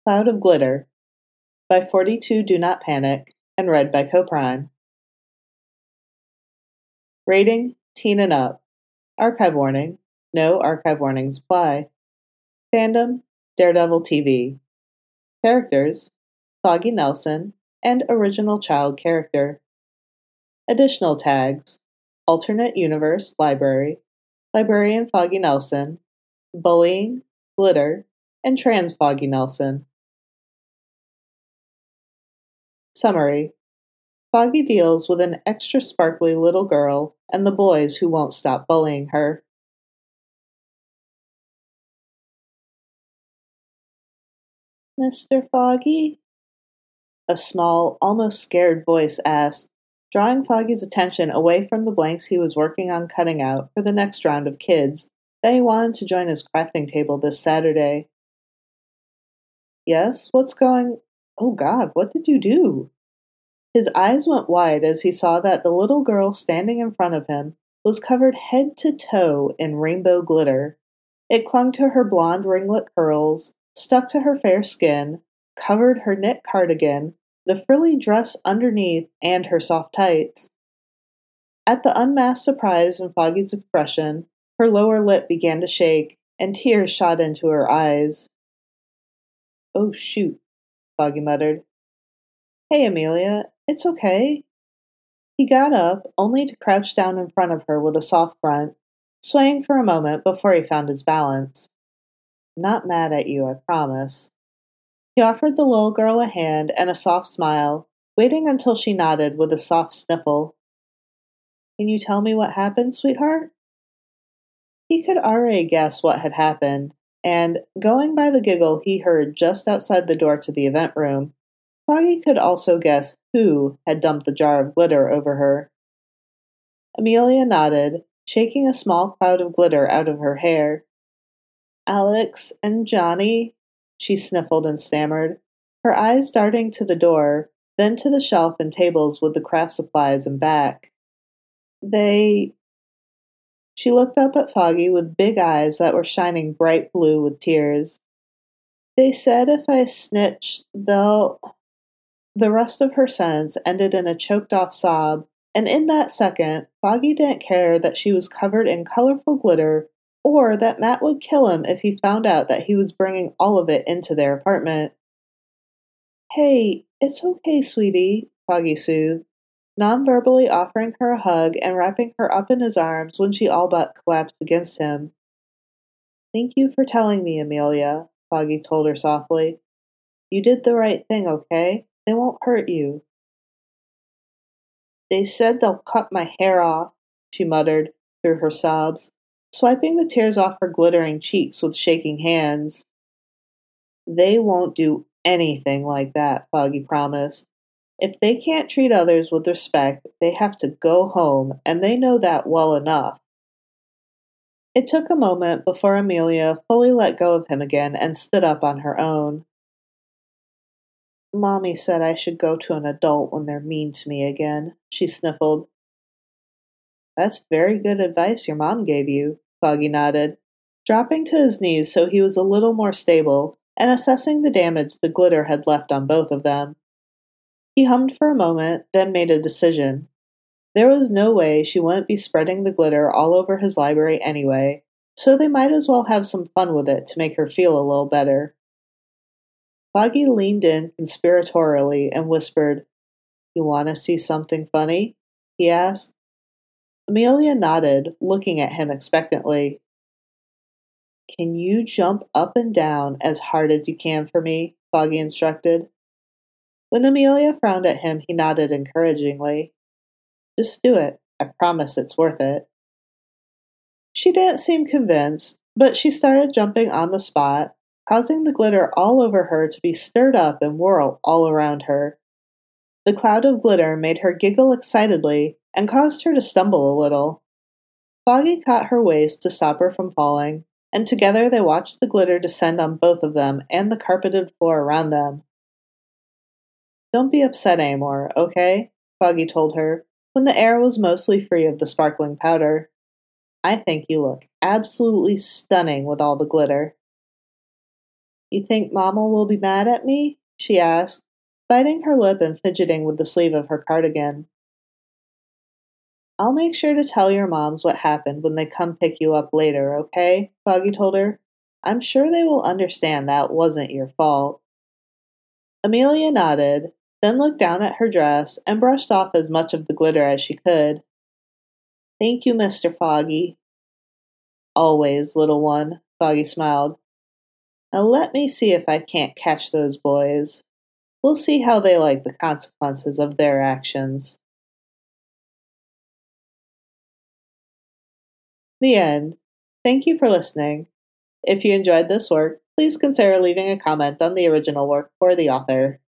Cloud of Glitter by 42 Do Not Panic and read by CoPrime. Rating, teen and up. Archive warning. No archive warnings apply. Fandom, Daredevil TV. Characters, Foggy Nelson and original child character. Additional tags, Alternate Universe Library, Librarian Foggy Nelson, Bullying, Glitter, and Trans Foggy Nelson. Summary. Foggy deals with an extra sparkly little girl and the boys who won't stop bullying her. Mr. Foggy? A small, almost scared voice asked, drawing Foggy's attention away from the blanks he was working on cutting out for the next round of kids that he wanted to join his crafting table this Saturday. Yes, what's going... Oh God, what did you do? His eyes went wide as he saw that the little girl standing in front of him was covered head to toe in rainbow glitter. It clung to her blonde ringlet curls, stuck to her fair skin, covered her knit cardigan, the frilly dress underneath, and her soft tights. At the unmasked surprise in Foggy's expression, her lower lip began to shake, and tears shot into her eyes. Oh, shoot, Foggy muttered. Hey, Amelia, it's okay. He got up, only to crouch down in front of her with a soft grunt, swaying for a moment before he found his balance. I'm not mad at you, I promise. He offered the little girl a hand and a soft smile, waiting until she nodded with a soft sniffle. Can you tell me what happened, sweetheart? He could already guess what had happened, and, going by the giggle he heard just outside the door to the event room, Foggy could also guess who had dumped the jar of glitter over her. Amelia nodded, shaking a small cloud of glitter out of her hair. Alex and Johnny, she sniffled and stammered, her eyes darting to the door, then to the shelf and tables with the craft supplies and back. They... She looked up at Foggy with big eyes that were shining bright blue with tears. They said if I snitch, they'll... The rest of her sentence ended in a choked-off sob, and in that second, Foggy didn't care that she was covered in colorful glitter or that Matt would kill him if he found out that he was bringing all of it into their apartment. Hey, it's okay, sweetie, Foggy soothed, non-verbally offering her a hug and wrapping her up in his arms when she all but collapsed against him. Thank you for telling me, Amelia, Foggy told her softly. You did the right thing, okay? They won't hurt you. They said they'll cut my hair off, she muttered through her sobs, swiping the tears off her glittering cheeks with shaking hands. They won't do anything like that, Foggy promised. If they can't treat others with respect, they have to go home, and they know that well enough. It took a moment before Amelia fully let go of him again and stood up on her own. Mommy said I should go to an adult when they're mean to me again, she sniffled. That's very good advice your mom gave you, Foggy nodded, dropping to his knees so he was a little more stable and assessing the damage the glitter had left on both of them. He hummed for a moment, then made a decision. There was no way she wouldn't be spreading the glitter all over his library anyway, so they might as well have some fun with it to make her feel a little better. Foggy leaned in conspiratorially and whispered, You want to see something funny? He asked. Amelia nodded, looking at him expectantly. Can you jump up and down as hard as you can for me? Foggy instructed. When Amelia frowned at him, he nodded encouragingly. Just do it. I promise it's worth it. She didn't seem convinced, but she started jumping on the spot, causing the glitter all over her to be stirred up and whirl all around her. The cloud of glitter made her giggle excitedly and caused her to stumble a little. Foggy caught her waist to stop her from falling, and together they watched the glitter descend on both of them and the carpeted floor around them. Don't be upset anymore, okay? Foggy told her, when the air was mostly free of the sparkling powder. I think you look absolutely stunning with all the glitter. You think Mama will be mad at me? She asked, biting her lip and fidgeting with the sleeve of her cardigan. I'll make sure to tell your moms what happened when they come pick you up later, okay? Foggy told her. I'm sure they will understand that wasn't your fault. Amelia nodded, then looked down at her dress and brushed off as much of the glitter as she could. Thank you, Mr. Foggy. Always, little one, Foggy smiled. Now let me see if I can't catch those boys. We'll see how they like the consequences of their actions. The end. Thank you for listening. If you enjoyed this work, please consider leaving a comment on the original work for the author.